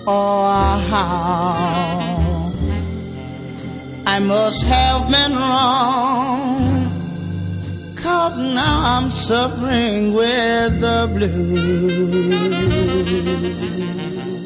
Oh, how I must have been wrong, 'cause now I'm suffering with the blues.